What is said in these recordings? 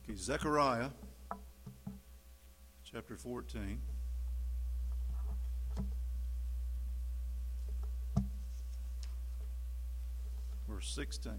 Okay, Zechariah chapter 14. Verse 16.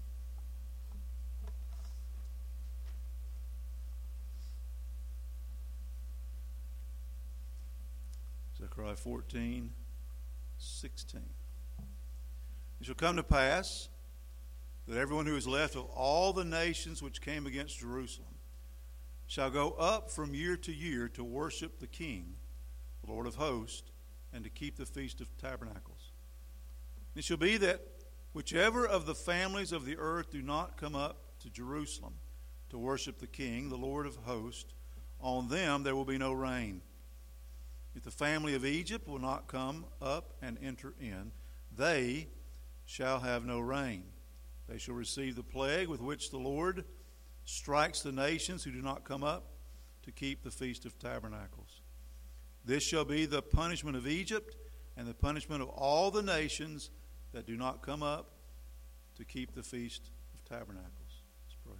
Zechariah 14, 16. It shall come to pass that everyone who is left of all the nations which came against Jerusalem shall go up from year to year to worship the King, the Lord of hosts, and to keep the Feast of Tabernacles. It shall be that whichever of the families of the earth do not come up to Jerusalem to worship the King, the Lord of hosts, on them there will be no rain. If the family of Egypt will not come up and enter in, they shall have no rain. They shall receive the plague with which the Lord strikes the nations who do not come up to keep the Feast of Tabernacles. This shall be the punishment of Egypt and the punishment of all the nations that do not come up to keep the Feast of Tabernacles. Let's pray.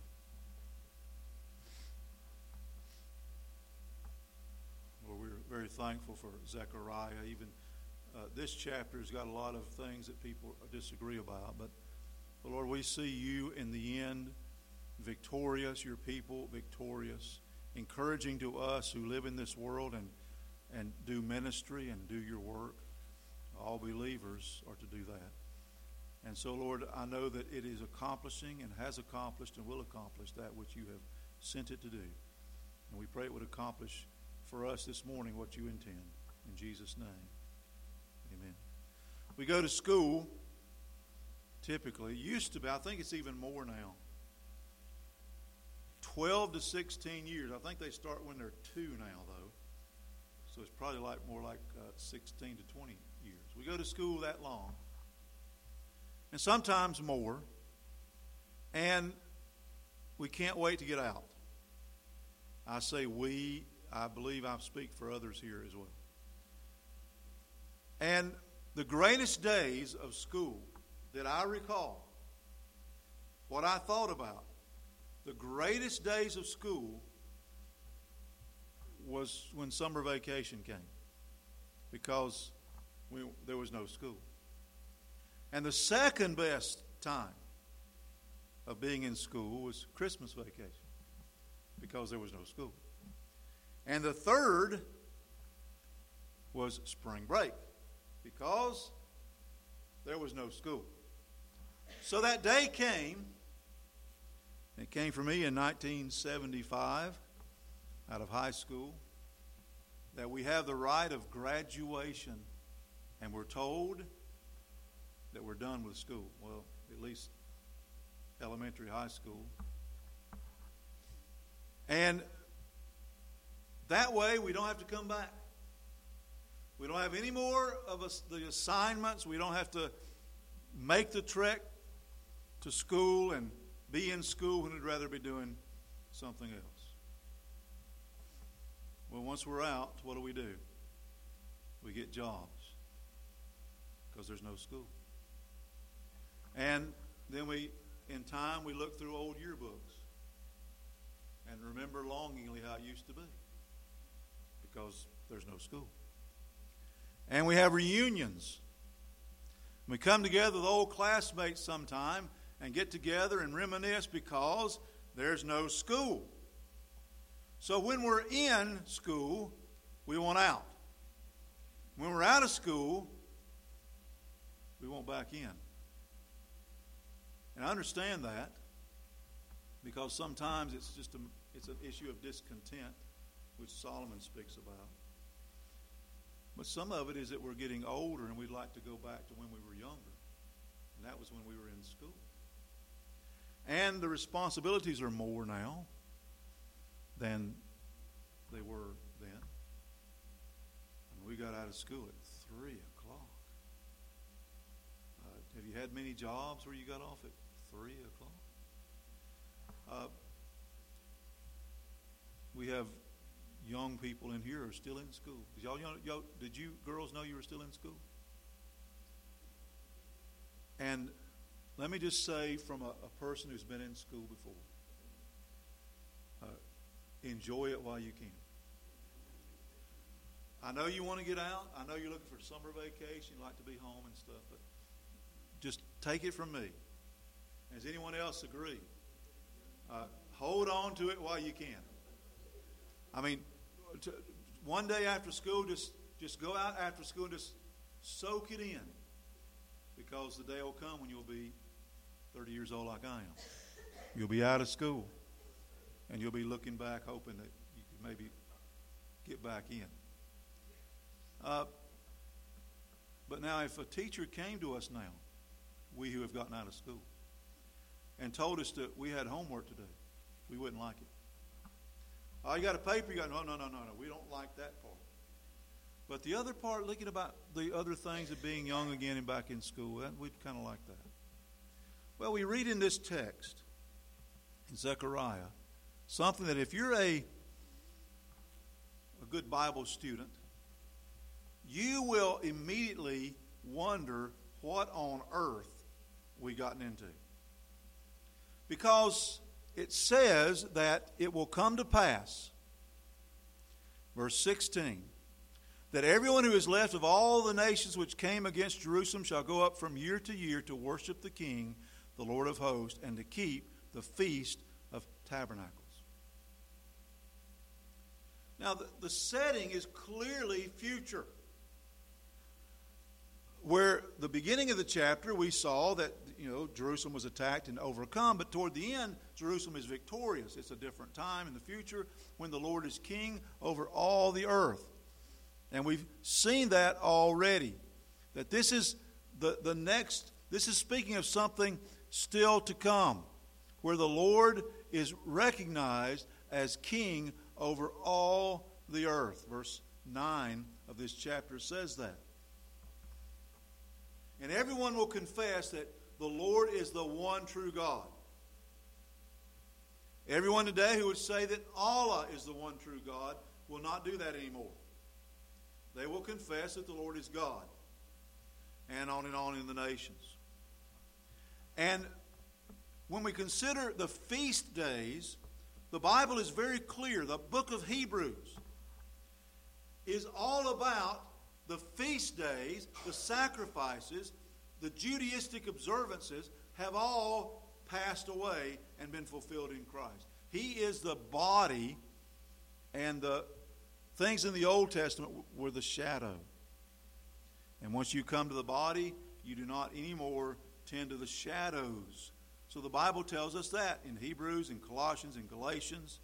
Lord, we're very thankful for Zechariah. Even this chapter has got a lot of things that people disagree about. But Lord, we see you in the end victorious, your people victorious, encouraging to us who live in this world and do ministry and do your work. All believers are to do that. And so, Lord, I know that it is accomplishing and has accomplished and will accomplish that which you have sent it to do. And we pray it would accomplish for us this morning what you intend. In Jesus' name, amen. We go to school, typically. It used to be, I think it's even more now, 12 to 16 years. I think they start when they're 2 now, though. So it's probably more like 16 to 20 years. We go to school that long. And sometimes more. And we can't wait to get out. I say we, I believe I speak for others here as well. And the greatest days of school that I recall, what I thought about, the greatest days of school was when summer vacation came, because there was no school. And the second best time of being in school was Christmas vacation, because there was no school. And the third was spring break, because there was no school. So that day came. It came for me in 1975 out of high school, that we have the rite of graduation, and we're told that we're done with school. Well, at least elementary, high school. And that way we don't have to come back. We don't have any more of the assignments. We don't have to make the trek to school and be in school when we'd rather be doing something else. Well, once we're out, what do? We get jobs, because there's no school. And then in time, we look through old yearbooks and remember longingly how it used to be, because there's no school. And we have reunions. We come together with old classmates sometime and get together and reminisce, because there's no school. So when we're in school, we want out. When we're out of school, we want back in. And I understand that, because sometimes it's an issue of discontent, which Solomon speaks about. But some of it is that we're getting older and we'd like to go back to when we were younger. And that was when we were in school. And the responsibilities are more now than they were then. And we got out of school at 3 o'clock. Have you had many jobs where you got off at 3 o'clock? We have young people in here who are still in school. Did you girls know you were still in school? And let me just say, from a person who's been in school before, enjoy it while you can. I know you want to get out. I know you're looking for summer vacation. You like to be home and stuff. But just take it from me. Does anyone else agree? Hold on to it while you can. I mean, one day after school, just go out after school and just soak it in. Because the day will come when you'll be 30 years old like I am. You'll be out of school. And you'll be looking back hoping that you could maybe get back in. But now if a teacher came to us now, we who have gotten out of school, and told us that we had homework to do, we wouldn't like it. Oh, you got a paper? You got no. We don't like that part. But the other part, looking about the other things of being young again and back in school, we'd kind of like that. Well, we read in this text, in Zechariah, something that if you're a good Bible student, you will immediately wonder what on earth we gotten into. Because it says that it will come to pass, verse 16, that everyone who is left of all the nations which came against Jerusalem shall go up from year to year to worship the King, the Lord of hosts, and to keep the Feast of Tabernacles. Now, the setting is clearly future. Where the beginning of the chapter, we saw that, Jerusalem was attacked and overcome, but toward the end, Jerusalem is victorious. It's a different time in the future when the Lord is king over all the earth. And we've seen that already. That this is the next, this is speaking of something still to come, where the Lord is recognized as king over all the earth. Verse 9 of this chapter says that. And everyone will confess that the Lord is the one true God. Everyone today who would say that Allah is the one true God will not do that anymore. They will confess that the Lord is God. And on in the nations. And when we consider the feast days, the Bible is very clear. The book of Hebrews is all about the feast days, the sacrifices, the Judaistic observances have all passed away and been fulfilled in Christ. He is the body, and the things in the Old Testament were the shadow. And once you come to the body, you do not anymore tend to the shadows. So the Bible tells us that in Hebrews, in Colossians, in Galatians,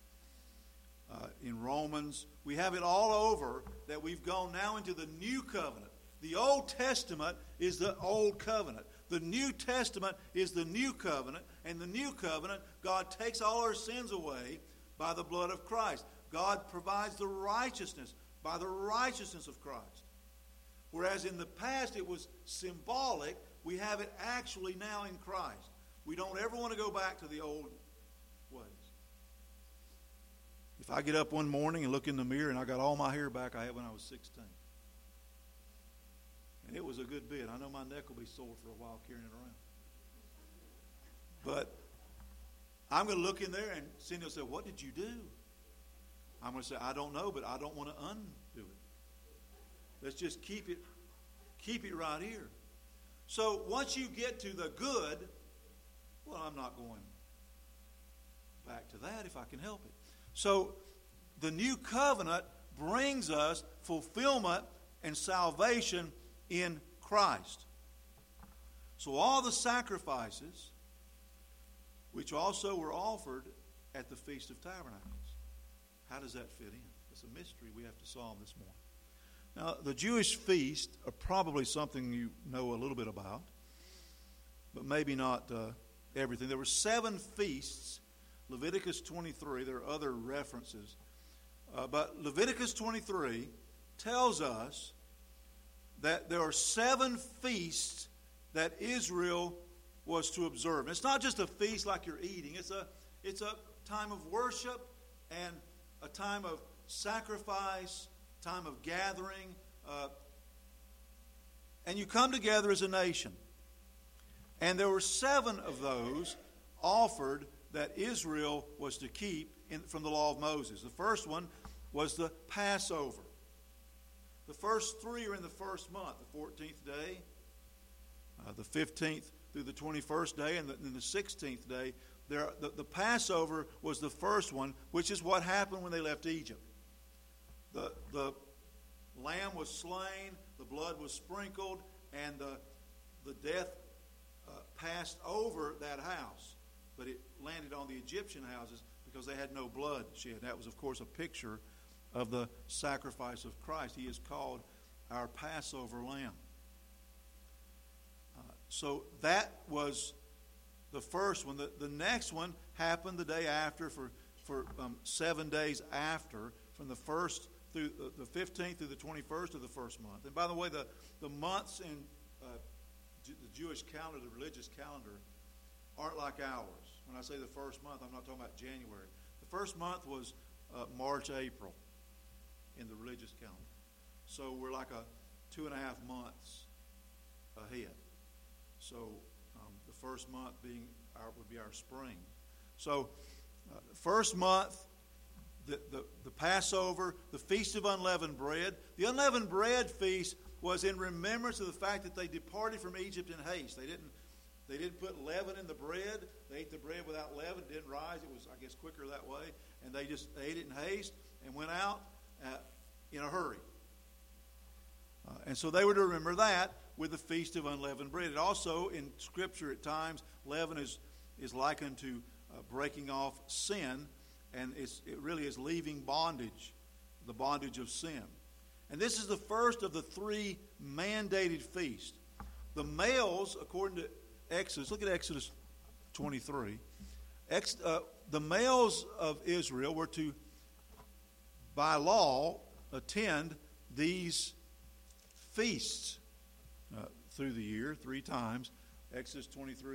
in Romans. We have it all over that we've gone now into the new covenant. The Old Testament is the Old Covenant. The New Testament is the New Covenant. And the New Covenant, God takes all our sins away by the blood of Christ. God provides the righteousness by the righteousness of Christ. Whereas in the past it was symbolic, we have it actually now in Christ. We don't ever want to go back to the old ways. If I get up one morning and look in the mirror and I got all my hair back I had when I was 16. And it was a good bit. I know my neck will be sore for a while carrying it around. But I'm going to look in there and Cindy will say, "What did you do?" I'm going to say, "I don't know, but I don't want to undo it. Let's just keep it right here." So once you get to the good, well, I'm not going back to that if I can help it. So the new covenant brings us fulfillment and salvation in Christ. So all the sacrifices, which also were offered at the Feast of Tabernacles, how does that fit in? It's a mystery we have to solve this morning. Now, the Jewish feasts are probably something you know a little bit about, but maybe not everything. There were 7 feasts. Leviticus 23, there are other references. But Leviticus 23 tells us that there are 7 feasts that Israel was to observe. It's not just a feast like you're eating. It's a time of worship and a time of sacrifice, time of gathering. And you come together as a nation. And there were 7 of those offered that Israel was to keep from the law of Moses. The first one was the Passover. The first three are in the first month, the 14th day, the 15th through the 21st day, and the 16th day. The Passover was the first one, which is what happened when they left Egypt. The lamb was slain, the blood was sprinkled, and the death passed over that house. But it landed on the Egyptian houses because they had no blood shed. That was, of course, a picture of the sacrifice of Christ. He is called our Passover lamb. So that was the first one. The next one happened the day after for 7 days after, from the 1st through the 15th through the 21st of the first month. And by the way, the months in the Jewish calendar, the religious calendar, aren't like ours. When I say the first month, I'm not talking about January. The first month was March, April in the religious calendar. So we're like 2.5 months ahead. So the first month would be our spring. So first month, the Passover, the Feast of Unleavened Bread. The Unleavened Bread feast was in remembrance of the fact that they departed from Egypt in haste. They didn't put leaven in the bread. They ate the bread without leaven. It didn't rise. It was, I guess, quicker that way. And they ate it in haste and went out in a hurry. And so they were to remember that with the Feast of Unleavened Bread. It also, in Scripture at times, leaven is likened to breaking off sin, and it really is leaving bondage, the bondage of sin. And this is the first of the 3 mandated feasts. The males, according to Exodus, look at Exodus 23. The males of Israel were to, by law, attend these feasts through the year 3 times. Exodus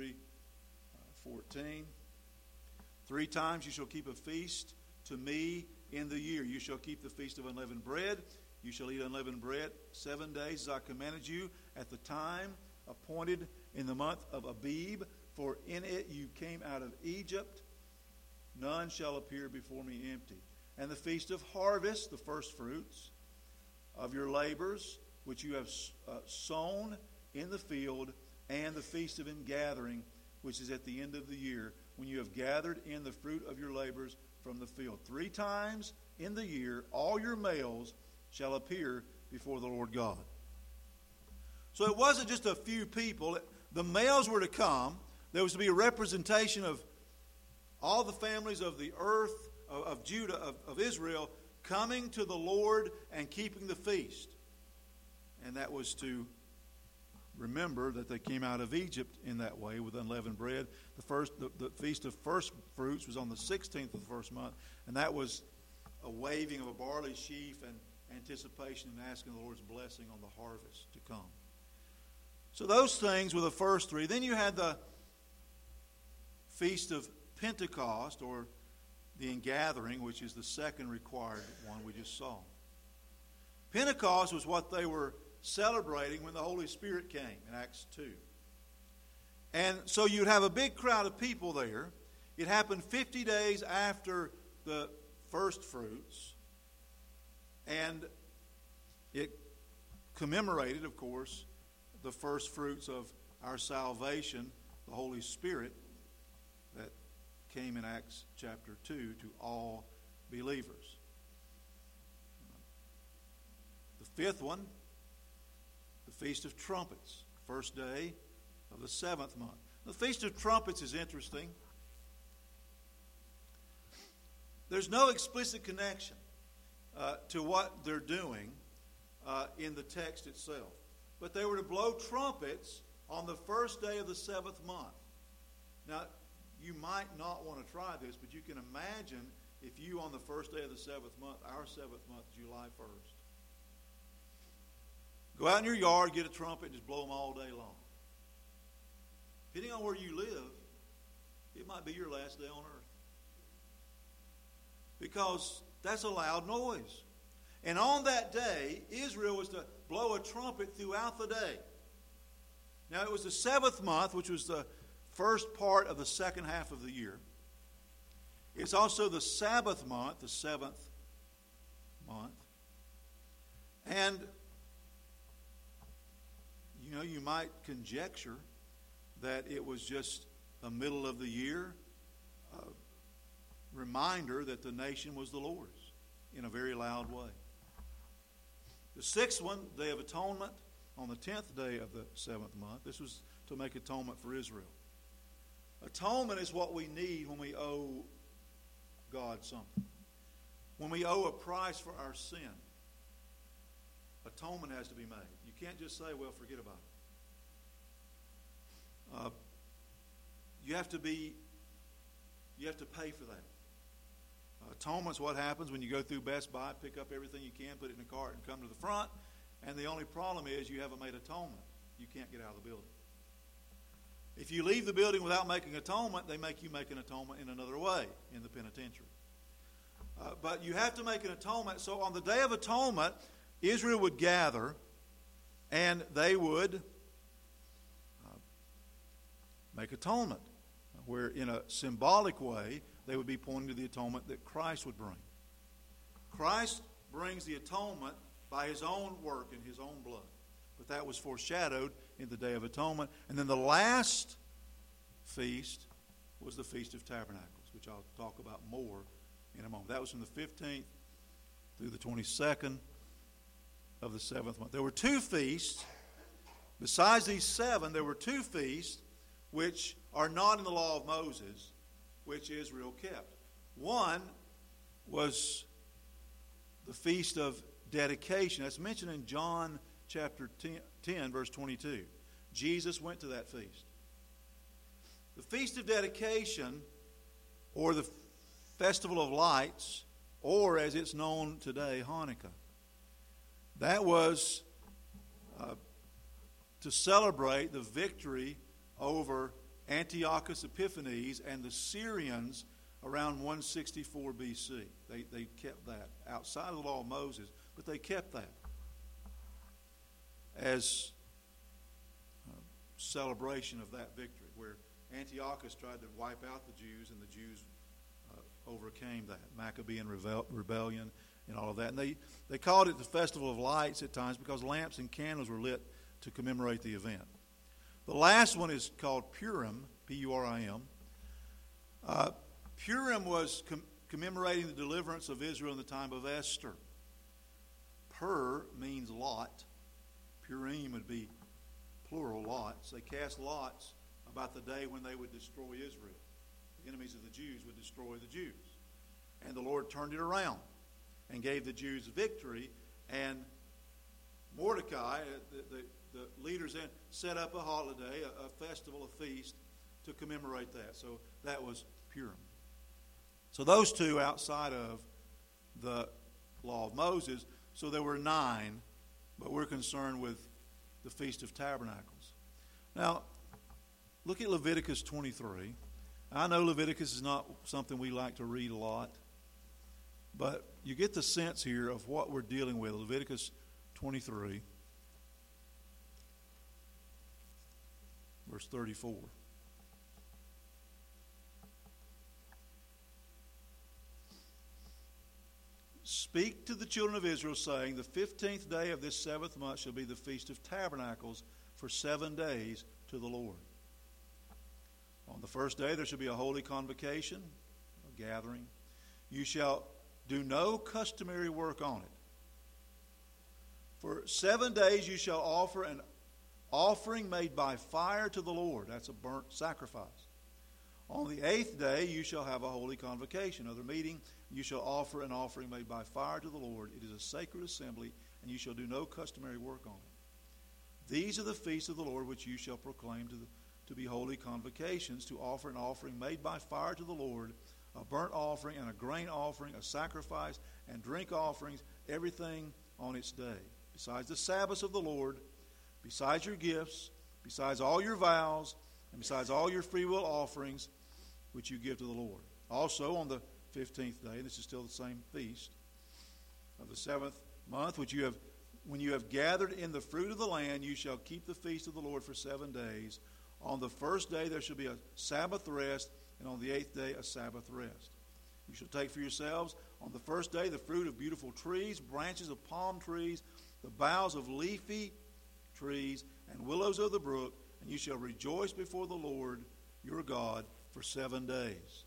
23:14. 3 times you shall keep a feast to me in the year. You shall keep the Feast of Unleavened Bread. You shall eat unleavened bread 7 days as I commanded you at the time appointed in the month of Abib, for in it you came out of Egypt. None shall appear before me empty. And the Feast of Harvest, the first fruits of your labors, which you have sown in the field, and the Feast of Ingathering, which is at the end of the year, when you have gathered in the fruit of your labors from the field. 3 times in the year, all your males shall appear before the Lord God. So it wasn't just a few people. The males were to come. There was to be a representation of all the families of the earth, of Judah, of Israel, coming to the Lord and keeping the feast. And that was to remember that they came out of Egypt in that way with unleavened bread. The Feast of First Fruits was on the 16th of the first month, and that was a waving of a barley sheaf and anticipation and asking the Lord's blessing on the harvest to come. So those things were the first 3. Then you had the Feast of Pentecost, or the Ingathering, which is the second required one we just saw. Pentecost was what they were celebrating when the Holy Spirit came in Acts 2. And so you'd have a big crowd of people there. It happened 50 days after the first fruits. And it commemorated, of course, the first fruits of our salvation, the Holy Spirit, that came in Acts chapter 2 to all believers. The 5th one, the Feast of Trumpets, first day of the 7th month. The Feast of Trumpets is interesting. There's no explicit connection to what they're doing in the text itself. But they were to blow trumpets on the first day of the 7th month. Now, you might not want to try this, but you can imagine if you, on the first day of the 7th month, our 7th month, July 1st, go out in your yard, get a trumpet, and just blow them all day long. Depending on where you live, it might be your last day on earth. Because that's a loud noise. And on that day, Israel was to blow a trumpet throughout the day. Now, it was the 7th month, which was the first part of the second half of the year. It's also the Sabbath month, the seventh month. And, you might conjecture that it was just a middle of the year reminder that the nation was the Lord's in a very loud way. The sixth one, Day of Atonement, on the 10th day of the seventh month. This was to make atonement for Israel. Atonement is what we need when we owe God something. When we owe a price for our sin, atonement has to be made. You can't just say, well, forget about it. You have to pay for that. Atonement's what happens when you go through Best Buy, pick up everything you can, put it in a cart, and come to the front. And the only problem is you haven't made atonement. You can't get out of the building. If you leave the building without making atonement, they make you make an atonement in another way in the penitentiary. But you have to make an atonement. So on the Day of Atonement, Israel would gather and they would make atonement, where in a symbolic way they would be pointing to the atonement that Christ would bring. Christ brings the atonement by his own work and his own blood. But that was foreshadowed in the Day of Atonement. And then the last feast was the Feast of Tabernacles, which I'll talk about more in a moment. That was from the 15th through the 22nd of the seventh month. There were two feasts. Besides these seven, there were two feasts which are not in the law of Moses, which Israel kept. One was the Feast of Dedication. That's mentioned in John chapter 10, verse 22. Jesus went to that feast. The Feast of Dedication, or the Festival of Lights, or as it's known today, Hanukkah. That was to celebrate the victory over Antiochus Epiphanes and the Syrians around 164 BC. They kept that outside of the law of Moses, but they kept that as a celebration of that victory, where Antiochus tried to wipe out the Jews, and the Jews overcame that Maccabean rebellion and all of that. And they called it the Festival of Lights at times because lamps and candles were lit to commemorate the event. The last one is called Purim, P-U-R-I-M. Purim was commemorating the deliverance of Israel in the time of Esther. Pur means lot. Purim would be plural, lots. They cast lots about the day when they would destroy Israel. The enemies of the Jews would destroy the Jews. And the Lord turned it around and gave the Jews victory. And Mordecai, the leaders then set up a holiday, a festival, a feast to commemorate that. So that was Purim. So those two outside of the law of Moses. So there were 9, but we're concerned with the Feast of Tabernacles. Now, look at Leviticus 23. I know Leviticus is not something we like to read a lot, but you get the sense here of what we're dealing with. Leviticus 23, verse 34. Speak to the children of Israel, saying, the 15th day of this 7th month shall be the Feast of Tabernacles for 7 days to the Lord. On the first day there shall be a holy convocation, a gathering. You shall do no customary work on it. For 7 days you shall offer an offering made by fire to the Lord. That's a burnt sacrifice. On the 8th day you shall have a holy convocation, another meeting. You shall offer an offering made by fire to the Lord. It is a sacred assembly, and you shall do no customary work on it. These are the feasts of the Lord which you shall proclaim to be holy convocations, to offer an offering made by fire to the Lord, a burnt offering and a grain offering, a sacrifice and drink offerings, everything on its day. Besides the Sabbaths of the Lord, besides your gifts, besides all your vows, and besides all your freewill offerings which you give to the Lord. Also on the 15th day, this is still the same feast of the 7th month, when you have gathered in the fruit of the land, you shall keep the feast of the Lord for 7 days. On the first day there shall be a Sabbath rest, and on the 8th day a Sabbath rest. You shall take for yourselves on the first day the fruit of beautiful trees, branches of palm trees, the boughs of leafy trees, and willows of the brook, and you shall rejoice before the Lord your God for 7 days.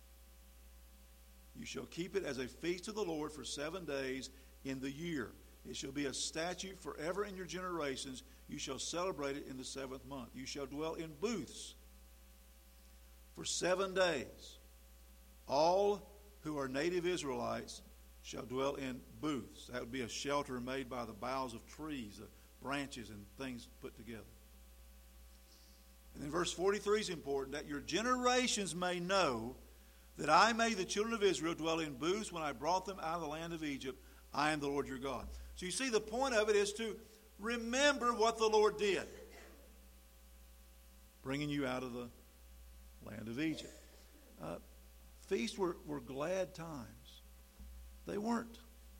You shall keep it as a feast to the Lord for 7 days in the year. It shall be a statute forever in your generations. You shall celebrate it in the 7th month. You shall dwell in booths for 7 days. All who are native Israelites shall dwell in booths. That would be a shelter made by the boughs of trees, branches and things put together. And then verse 43 is important, that your generations may know that I made the children of Israel dwell in booths when I brought them out of the land of Egypt. I am the Lord your God. So you see, the point of it is to remember what the Lord did, bringing you out of the land of Egypt. Feasts were glad times. They weren't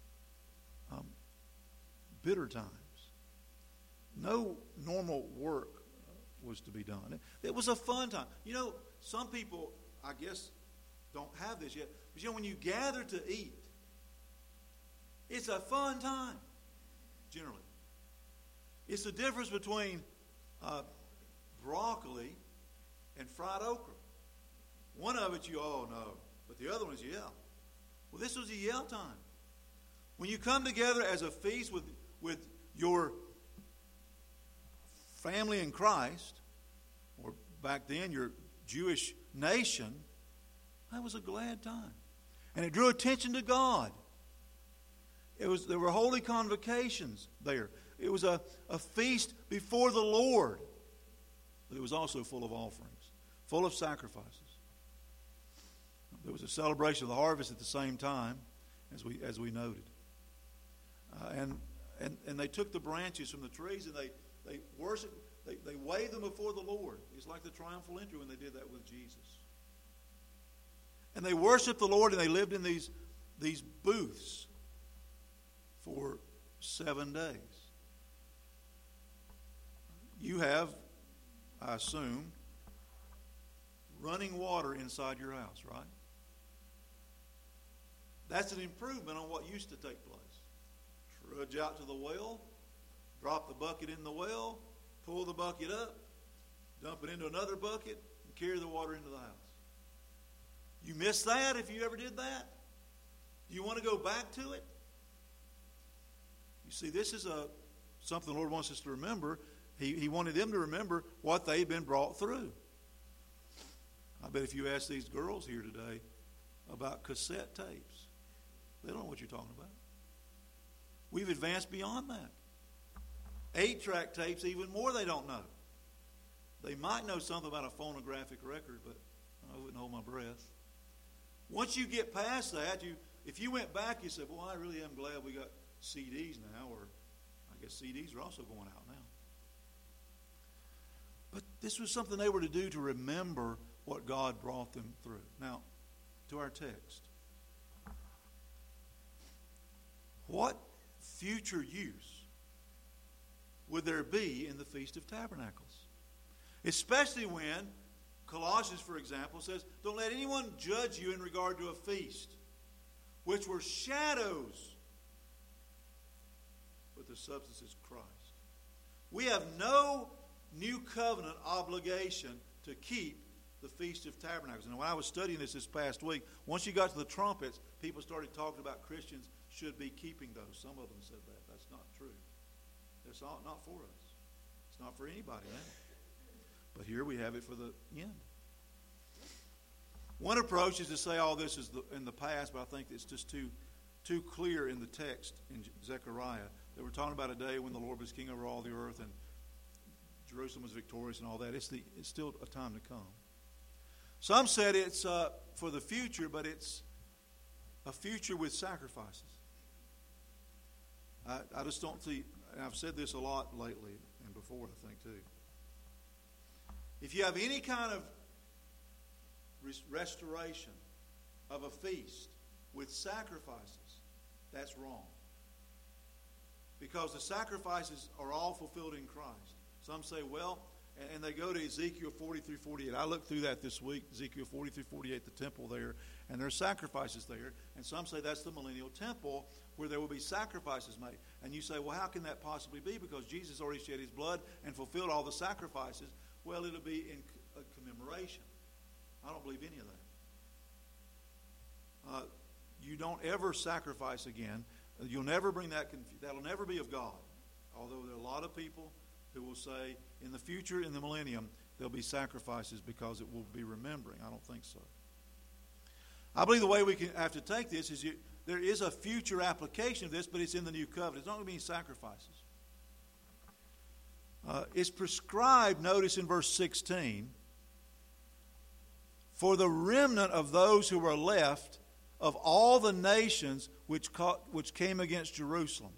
bitter times. No normal work was to be done. It was a fun time. You know, some people, I guess, don't have this yet. But you know, when you gather to eat, it's a fun time, generally. It's the difference between broccoli and fried okra. One of it you all know, but the other one is yell. Well, this was a yell time. When you come together as a feast with your family in Christ, or back then your Jewish nation, that was a glad time. And it drew attention to God. There were holy convocations there. It was a feast before the Lord. But it was also full of offerings, full of sacrifices. There was a celebration of the harvest at the same time, as we noted. And they took the branches from the trees and they worshiped, they waved them before the Lord. It's like the triumphal entry when they did that with Jesus. And they worshiped the Lord, and they lived in these booths for 7 days. You have, I assume, running water inside your house, right? That's an improvement on what used to take place. Trudge out to the well, drop the bucket in the well, pull the bucket up, dump it into another bucket, and carry the water into the house. You miss that if you ever did that? Do you want to go back to it? You see, this is something the Lord wants us to remember. He wanted them to remember what they've been brought through. I bet if you ask these girls here today about cassette tapes, they don't know what you're talking about. We've advanced beyond that. 8-track tapes, even more, they don't know. They might know something about a phonographic record, but I wouldn't hold my breath. Once you get past that, if you went back, you said, well, I really am glad we got CDs now, or I guess CDs are also going out now. But this was something they were to do to remember what God brought them through. Now, to our text. What future use would there be in the Feast of Tabernacles? Especially when Colossians, for example, says, don't let anyone judge you in regard to a feast, which were shadows, but the substance is Christ. We have no new covenant obligation to keep the Feast of Tabernacles. And when I was studying this past week, once you got to the trumpets, people started talking about Christians should be keeping those. Some of them said that. That's not true. That's not for us. It's not for anybody now. But here we have it for the end. One approach is to say all this is in the past, but I think it's just too clear in the text in Zechariah that we're talking about a day when the Lord was king over all the earth and Jerusalem was victorious and all that. It's still a time to come. Some said it's for the future, but it's a future with sacrifices. I just don't see, and I've said this a lot lately and before, I think, too. If you have any kind of restoration of a feast with sacrifices, that's wrong. Because the sacrifices are all fulfilled in Christ. Some say, well, and they go to Ezekiel 40 through 48. I looked through that this week, Ezekiel 40 through 48, the temple there, and there are sacrifices there. And some say that's the millennial temple where there will be sacrifices made. And you say, well, how can that possibly be? Because Jesus already shed his blood and fulfilled all the sacrifices. Well, it'll be in a commemoration. I don't believe any of that. You don't ever sacrifice again. You'll never bring that confusion. That'll never be of God. Although there are a lot of people who will say in the future, in the millennium, there'll be sacrifices because it will be remembering. I don't think so. I believe the way we have to take this is there is a future application of this, but it's in the new covenant. It's not going to be sacrifices. It's prescribed, notice in verse 16, for the remnant of those who are left of all the nations which came against Jerusalem.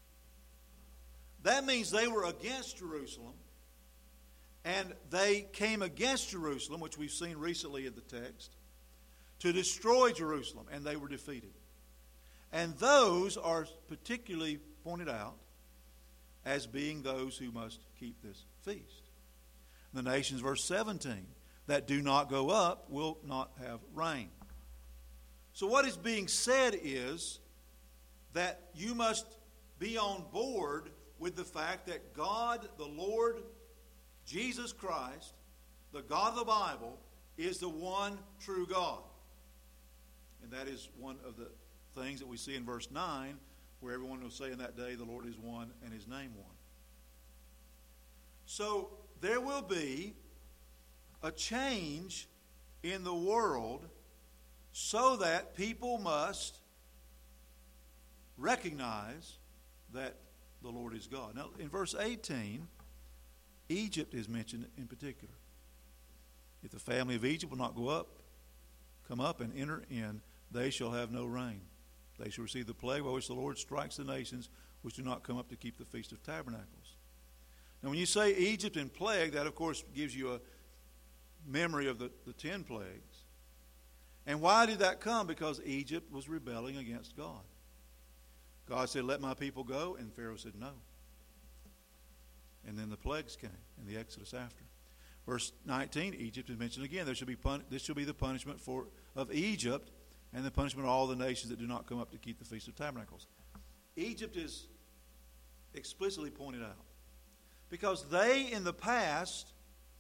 That means they were against Jerusalem, and they came against Jerusalem, which we've seen recently in the text, to destroy Jerusalem, and they were defeated. And those are particularly pointed out as being those who must keep this feast. The nations, verse 17, that do not go up will not have rain. So what is being said is that you must be on board with the fact that God, the Lord, Jesus Christ, the God of the Bible, is the one true God. And that is one of the things that we see in verse 9, where everyone will say in that day, the Lord is one and his name one. So there will be a change in the world so that people must recognize that the Lord is God. Now, in verse 18, Egypt is mentioned in particular. If the family of Egypt will not come up and enter in, they shall have no rain. They shall receive the plague by which the Lord strikes the nations which do not come up to keep the Feast of Tabernacles. Now, when you say Egypt and plague, that, of course, gives you a memory of the 10 plagues. And why did that come? Because Egypt was rebelling against God. God said, let my people go, and Pharaoh said no. And then the plagues came in the Exodus after. Verse 19, Egypt is mentioned again. This shall be the punishment of Egypt and the punishment of all the nations that do not come up to keep the Feast of Tabernacles. Egypt is explicitly pointed out because they in the past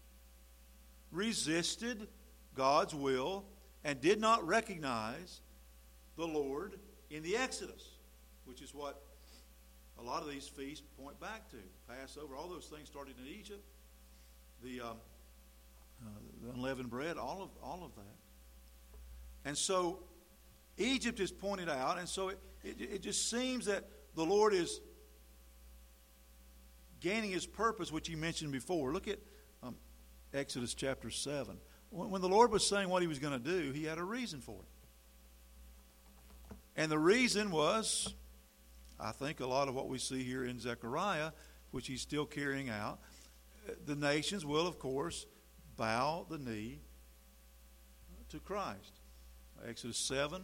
resisted God's will and did not recognize the Lord in the Exodus, which is what a lot of these feasts point back to. Passover, all those things started in Egypt. The unleavened bread, all of that. And so Egypt is pointed out, and so it just seems that the Lord is gaining his purpose, which he mentioned before. Look at Exodus chapter 7. When the Lord was saying what he was going to do, he had a reason for it. And the reason was, I think, a lot of what we see here in Zechariah, which he's still carrying out. The nations will, of course, bow the knee to Christ. Exodus 7,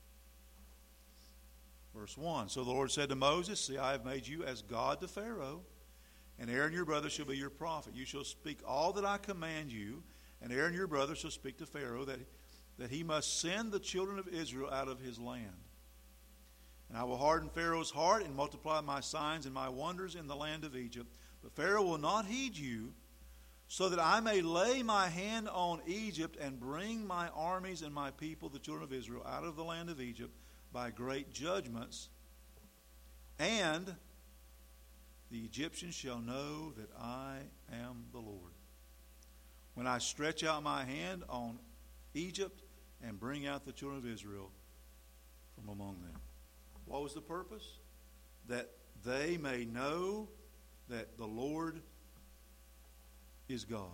verse 1. So the Lord said to Moses, see, I have made you as God to Pharaoh, and Aaron your brother shall be your prophet. You shall speak all that I command you, and Aaron your brother shall speak to Pharaoh that he must send the children of Israel out of his land. And I will harden Pharaoh's heart and multiply my signs and my wonders in the land of Egypt. But Pharaoh will not heed you, so that I may lay my hand on Egypt and bring my armies and my people, the children of Israel, out of the land of Egypt by great judgments. And the Egyptians shall know that I am the Lord, when I stretch out my hand on Egypt and bring out the children of Israel from among them. What was the purpose? That they may know that the Lord is God.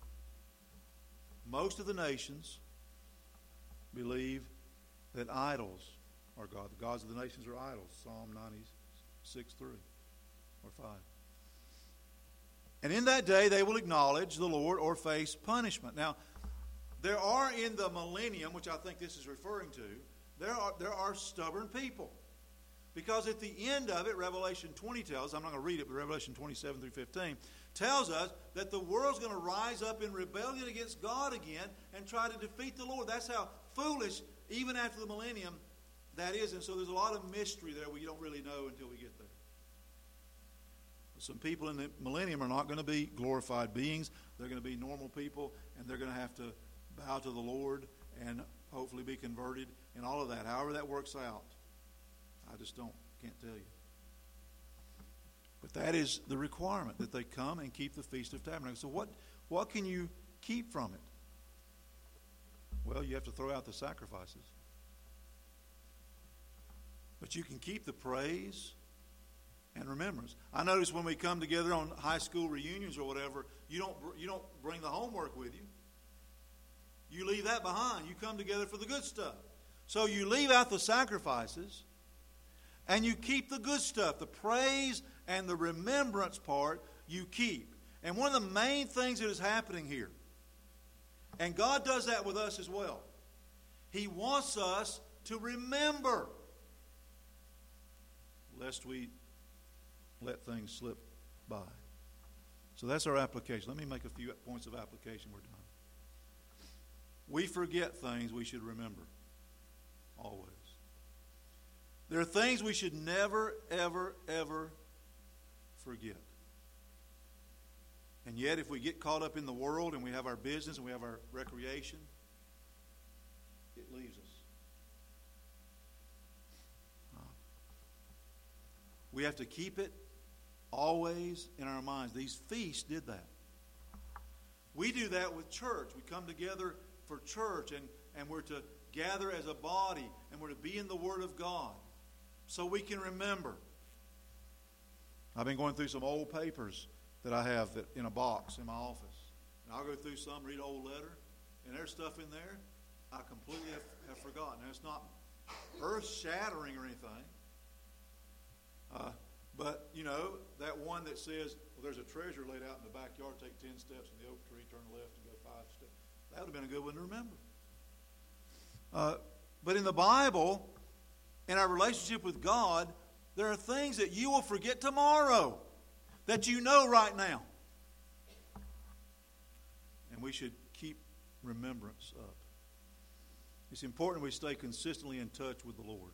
Most of the nations believe that idols are God. The gods of the nations are idols. Psalm 96:3 or 5. And in that day they will acknowledge the Lord or face punishment. Now, there are in the millennium, which I think this is referring to, there are stubborn people. Because at the end of it, Revelation 20 tells, I'm not going to read it, but Revelation 27 through 15 tells us that the world's going to rise up in rebellion against God again and try to defeat the Lord. That's how foolish, even after the millennium, that is. And so there's a lot of mystery there we don't really know until we get there. Some people in the millennium are not going to be glorified beings. They're going to be normal people, and they're going to have to bow to the Lord and hopefully be converted and all of that. However that works out, I just can't tell you. But that is the requirement, that they come and keep the Feast of Tabernacles. So what can you keep from it? Well, you have to throw out the sacrifices. But you can keep the praise and remembrance. I notice when we come together on high school reunions or whatever, you don't bring the homework with you. You leave that behind. You come together for the good stuff. So you leave out the sacrifices and you keep the good stuff. The praise and the remembrance part you keep. And one of the main things that is happening here, and God does that with us as well, He wants us to remember, lest we let things slip by. So that's our application. Let me make a few points of application. We're done. We forget things we should remember. Always. There are things we should never, ever, ever forget. And yet, if we get caught up in the world and we have our business and we have our recreation, it leaves us. We have to keep it always in our minds. These feasts did that. We do that with church. We come together for church, and we're to gather as a body, and we're to be in the Word of God so we can remember. I've been going through some old papers that I have in a box in my office. And I'll go through some, read an old letter, and there's stuff in there I completely have forgotten. Now, it's not earth-shattering or anything. But, you know, that one that says, well, there's a treasure laid out in the backyard, take 10 steps in the oak tree, turn left and go 5 steps. That would have been a good one to remember. But in the Bible, in our relationship with God, there are things that you will forget tomorrow that you know right now. And we should keep remembrance up. It's important we stay consistently in touch with the Lord.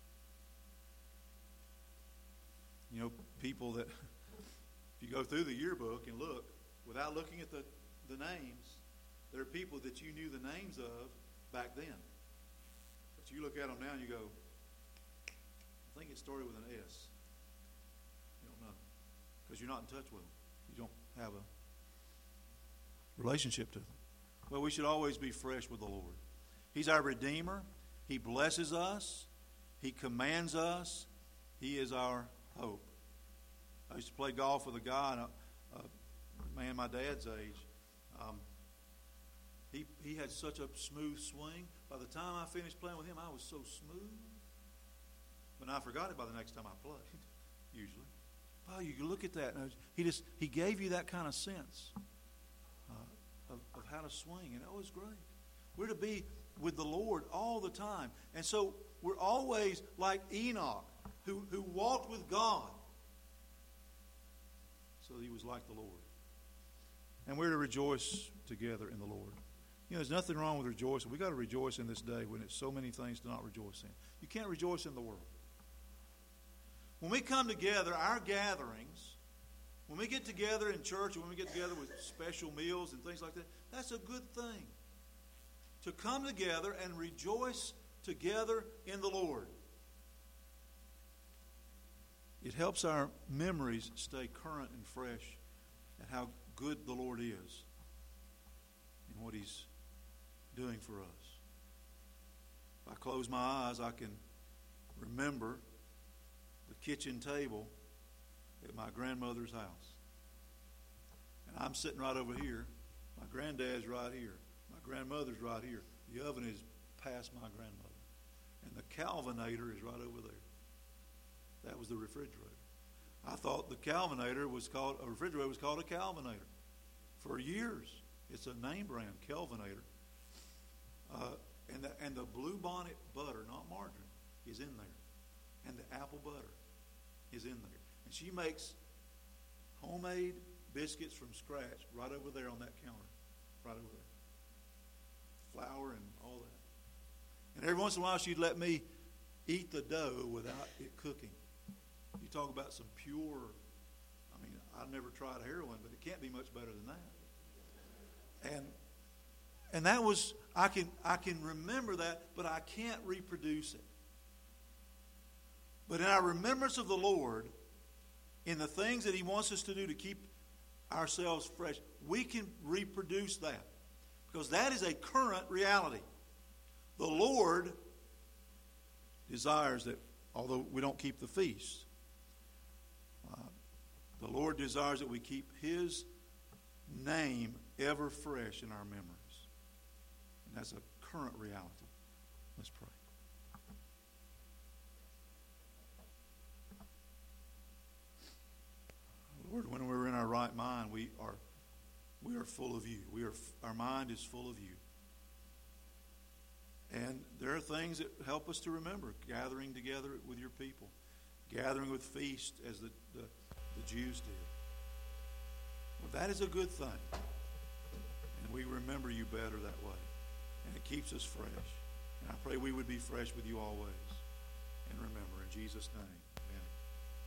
You know, people that, if you go through the yearbook and look, without looking at the names, there are people that you knew the names of back then. But you look at them now and you go, I think it started with an S. You don't know. Because you're not in touch with them. You don't have a relationship to them. Well, we should always be fresh with the Lord. He's our Redeemer. He blesses us. He commands us. He is our hope. I used to play golf with a guy, a man my dad's age. He had such a smooth swing. By the time I finished playing with him, I was so smooth. But I forgot it by the next time I played, usually. Oh, you can look at that. And he gave you that kind of sense of how to swing. And it was great. We're to be with the Lord all the time. And so we're always like Enoch, who walked with God. So he was like the Lord. And we're to rejoice together in the Lord. You know, there's nothing wrong with rejoicing. We've got to rejoice in this day when it's so many things to not rejoice in. You can't rejoice in the world. When we come together, our gatherings, when we get together in church, and when we get together with special meals and things like that, that's a good thing. To come together and rejoice together in the Lord. It helps our memories stay current and fresh at how good the Lord is and what He's doing for us. If I close my eyes, I can remember the kitchen table at my grandmother's house. And I'm sitting right over here. My granddad's right here. My grandmother's right here. The oven is past my grandmother. And the Calvinator is right over there. That was the refrigerator. I thought the refrigerator was called a Calvinator for years. It's a name brand, Calvinator. And the Blue Bonnet butter, not margarine, is in there. And the apple butter is in there. And she makes homemade biscuits from scratch right over there on that counter. Right over there. Flour and all that. And every once in a while she'd let me eat the dough without it cooking. You talk about some pure, I mean, I've never tried heroin, but it can't be much better than that. And that was, I can remember that, but I can't reproduce it. But in our remembrance of the Lord, in the things that He wants us to do to keep ourselves fresh, we can reproduce that. Because that is a current reality. The Lord desires that, although we don't keep the feast, the Lord desires that we keep His name ever fresh in our memories. And that's a current reality. Let's pray. Lord, when we're in our right mind, we are full of you. Our mind is full of you. And there are things that help us to remember, gathering together with your people, gathering with feast as the Jews did. Well, that is a good thing. And we remember you better that way. And it keeps us fresh. And I pray we would be fresh with you always. And remember, in Jesus' name.